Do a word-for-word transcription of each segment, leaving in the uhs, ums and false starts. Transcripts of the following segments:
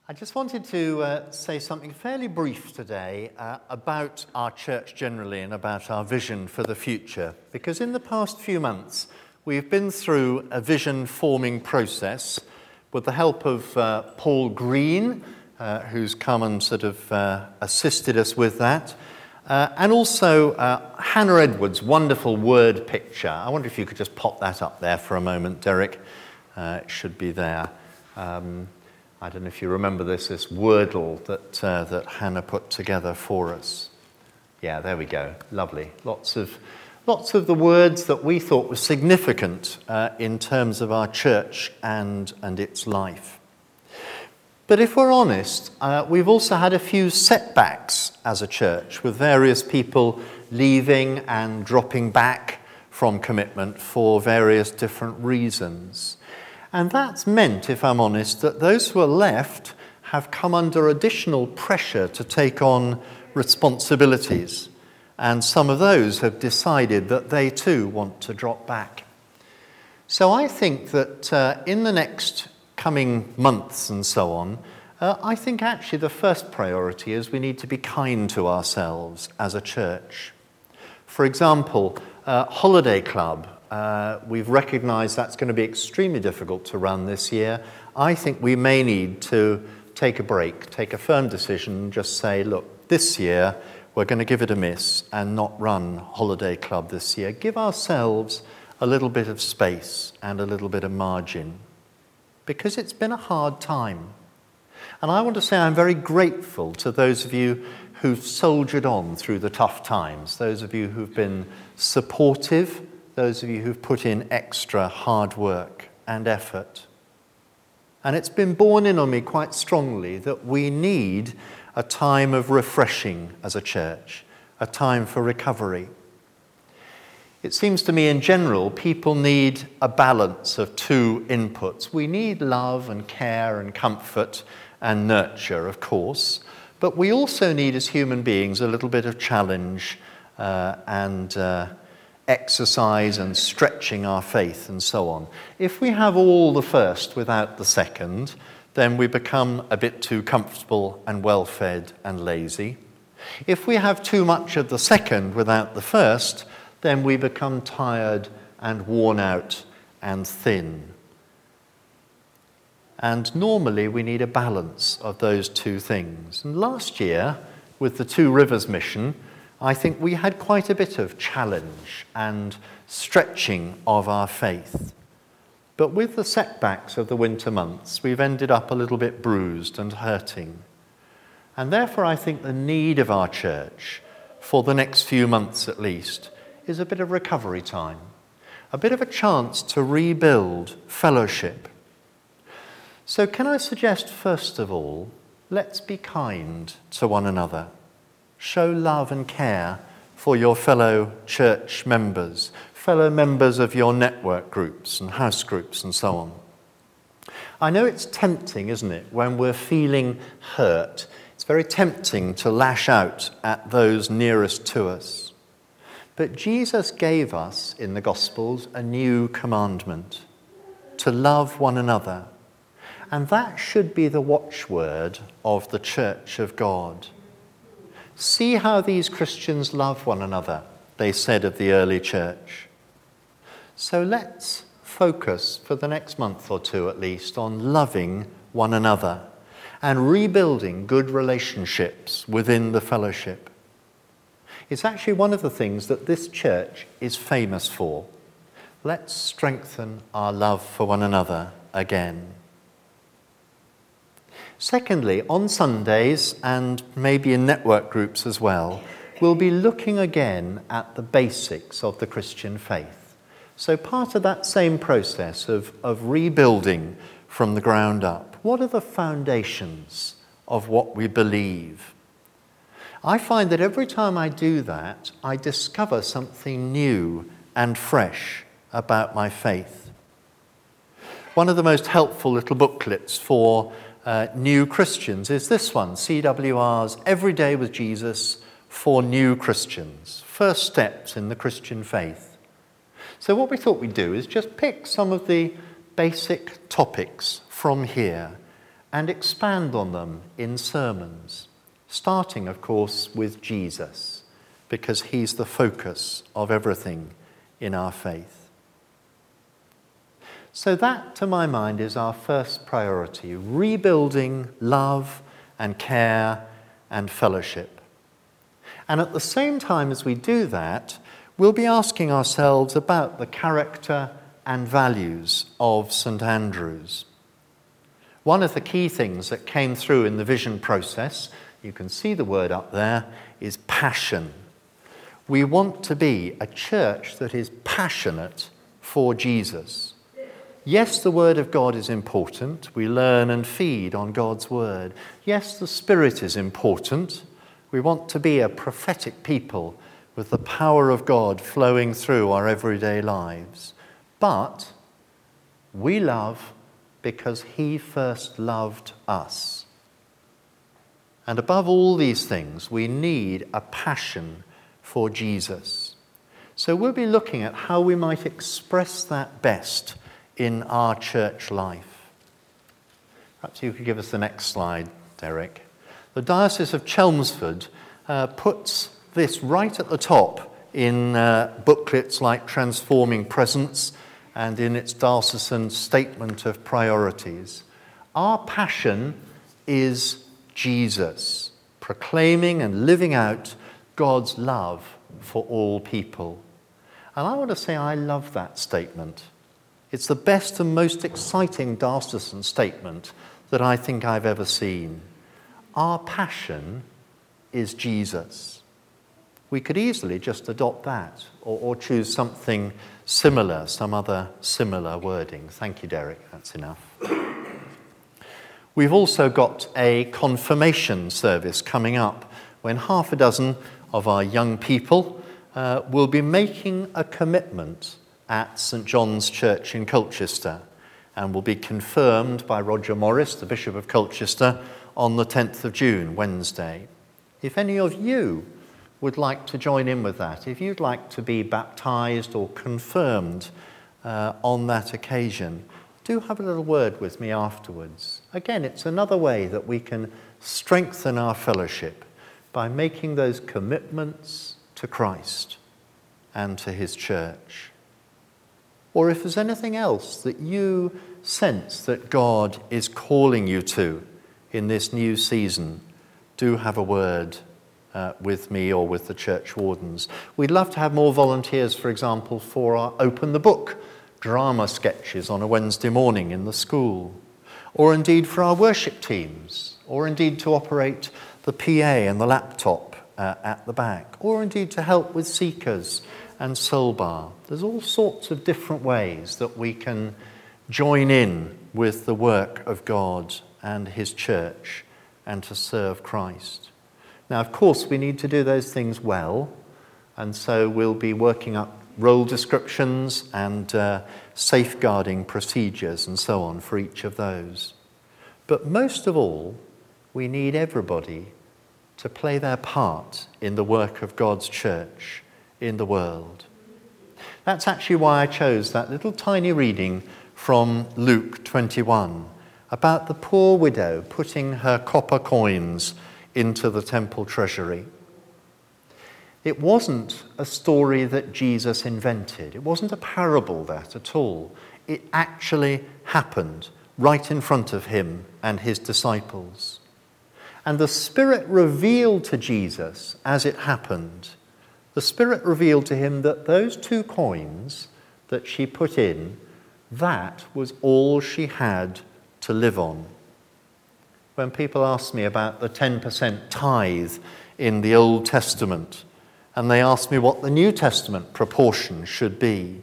I just wanted to uh, say something fairly brief today uh, about our church generally and about our vision for the future, because in the past few months we've been through a vision forming process with the help of uh, Paul Green, uh, who's come and sort of uh, assisted us with that, uh, and also uh, Hannah Edwards' wonderful word picture. I wonder if you could just pop that up there for a moment, Derek. Uh, it should be there. Um, I don't know if you remember this, this Wordle that uh, that Hannah put together for us. Yeah, there we go. Lovely. Lots of lots of the words that we thought were significant uh, in terms of our church and, and its life. But if we're honest, uh, we've also had a few setbacks as a church, with various people leaving and dropping back from commitment for various different reasons. And that's meant, if I'm honest, that those who are left have come under additional pressure to take on responsibilities. And some of those have decided that they too want to drop back. So I think that uh, in the next coming months and so on, uh, I think actually the first priority is we need to be kind to ourselves as a church. For example, uh, Holiday Club. Uh, we've recognised that's going to be extremely difficult to run this year. I think we may need to take a break, take a firm decision, and just say, look, this year we're going to give it a miss and not run Holiday Club this year. Give ourselves a little bit of space and a little bit of margin, because it's been a hard time. And I want to say I'm very grateful to those of you who've soldiered on through the tough times, those of you who've been supportive, those of you who've put in extra hard work and effort. And it's been borne in on me quite strongly that we need a time of refreshing as a church, a time for recovery. It seems to me in general, people need a balance of two inputs. We need love and care and comfort and nurture, of course, but we also need as human beings a little bit of challenge uh, and uh, exercise and stretching our faith and so on. If we have all the first without the second, then we become a bit too comfortable and well-fed and lazy. If we have too much of the second without the first, then we become tired and worn out and thin. And normally we need a balance of those two things. And last year, with the Two Rivers mission, I think we had quite a bit of challenge and stretching of our faith. But with the setbacks of the winter months, we've ended up a little bit bruised and hurting. And therefore, I think the need of our church, for the next few months at least, is a bit of recovery time, a bit of a chance to rebuild fellowship. So can I suggest, first of all, let's be kind to one another. Show love and care for your fellow church members, fellow members of your network groups and house groups and so on. I know it's tempting, isn't it, when we're feeling hurt. It's very tempting to lash out at those nearest to us. But Jesus gave us in the Gospels a new commandment, to love one another. And that should be the watchword of the Church of God. See how these Christians love one another, they said of the early church. So let's focus for the next month or two at least on loving one another and rebuilding good relationships within the fellowship. It's actually one of the things that this church is famous for. Let's strengthen our love for one another again. Secondly, on Sundays, and maybe in network groups as well, we'll be looking again at the basics of the Christian faith. So part of that same process of, of rebuilding from the ground up, what are the foundations of what we believe? I find that every time I do that, I discover something new and fresh about my faith. One of the most helpful little booklets for Uh, new Christians is this one, C W R's Every Day with Jesus for New Christians, First Steps in the Christian Faith. So what we thought we'd do is just pick some of the basic topics from here and expand on them in sermons, starting, of course, with Jesus, because he's the focus of everything in our faith. So that, to my mind, is our first priority, rebuilding love and care and fellowship. And at the same time as we do that, we'll be asking ourselves about the character and values of St Andrew's. One of the key things that came through in the vision process, you can see the word up there, is passion. We want to be a church that is passionate for Jesus. Yes, the Word of God is important. We learn and feed on God's Word. Yes, the Spirit is important. We want to be a prophetic people with the power of God flowing through our everyday lives. But we love because he first loved us. And above all these things, we need a passion for Jesus. So we'll be looking at how we might express that best in our church life. Perhaps you could give us the next slide, Derek. The Diocese of Chelmsford uh, puts this right at the top in uh, booklets like Transforming Presence and in its diocesan statement of priorities. Our passion is Jesus, proclaiming and living out God's love for all people. And I want to say I love that statement. It's the best and most exciting diocesan statement that I think I've ever seen. Our passion is Jesus. We could easily just adopt that or, or choose something similar, some other similar wording. Thank you, Derek. That's enough. We've also got a confirmation service coming up when half a dozen of our young people uh, will be making a commitment at St John's Church in Colchester and will be confirmed by Roger Morris, the Bishop of Colchester, on the tenth of June, Wednesday. If any of you would like to join in with that, if you'd like to be baptised or confirmed uh, on that occasion, do have a little word with me afterwards. Again, it's another way that we can strengthen our fellowship by making those commitments to Christ and to his church. Or if there's anything else that you sense that God is calling you to in this new season, do have a word uh, with me or with the church wardens. We'd love to have more volunteers, for example, for our Open the Book drama sketches on a Wednesday morning in the school, or indeed for our worship teams, or indeed to operate the P A and the laptop uh, at the back, or indeed to help with seekers and soul bar. There's all sorts of different ways that we can join in with the work of God and his church and to serve Christ. Now, of course, we need to do those things well, and so we'll be working up role descriptions and uh, safeguarding procedures and so on for each of those. But most of all, we need everybody to play their part in the work of God's church in the world. That's actually why I chose that little tiny reading from Luke twenty-one about the poor widow putting her copper coins into the temple treasury. It wasn't a story that Jesus invented. It wasn't a parable, that at all. It actually happened right in front of him and his disciples. And the Spirit revealed to Jesus as it happened. The Spirit revealed to him that those two coins that she put in, that was all she had to live on. When people ask me about the ten percent tithe in the Old Testament, and they ask me what the New Testament proportion should be,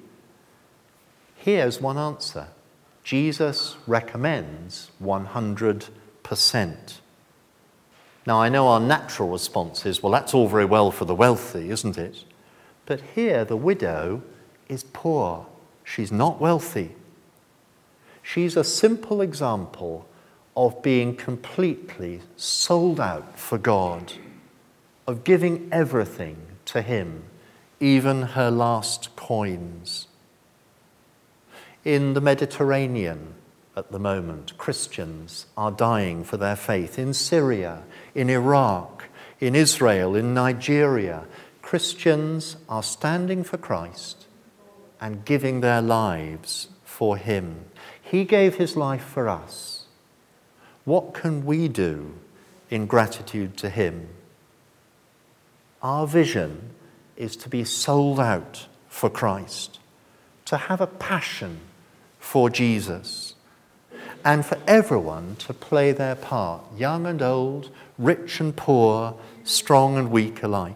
here's one answer. Jesus recommends one hundred percent. Now, I know our natural response is, well, that's all very well for the wealthy, isn't it? But here, the widow is poor. She's not wealthy. She's a simple example of being completely sold out for God, of giving everything to him, even her last coins. In the Mediterranean, at the moment. Christians are dying for their faith in Syria, in Iraq, in Israel, in Nigeria. Christians are standing for Christ and giving their lives for him. He gave his life for us. What can we do in gratitude to him? Our vision is to be sold out for Christ, to have a passion for Jesus, and for everyone to play their part, young and old, rich and poor, strong and weak alike.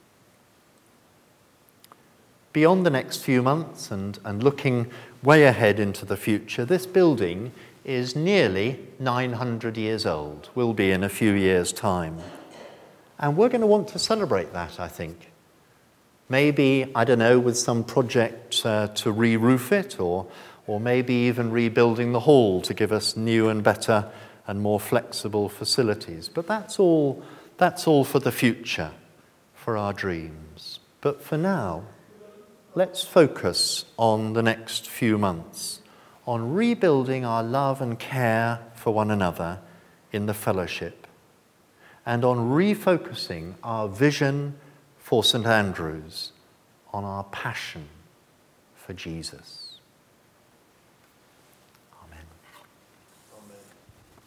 Beyond the next few months and, and looking way ahead into the future, this building is nearly nine hundred years old, will be in a few years' time. And we're going to want to celebrate that, I think. Maybe, I don't know, with some project uh, to re-roof it, or, or maybe even rebuilding the hall to give us new and better and more flexible facilities. But that's all, that's all for the future, for our dreams. But for now, let's focus on the next few months, on rebuilding our love and care for one another in the fellowship, and on refocusing our vision for St Andrews on our passion for Jesus.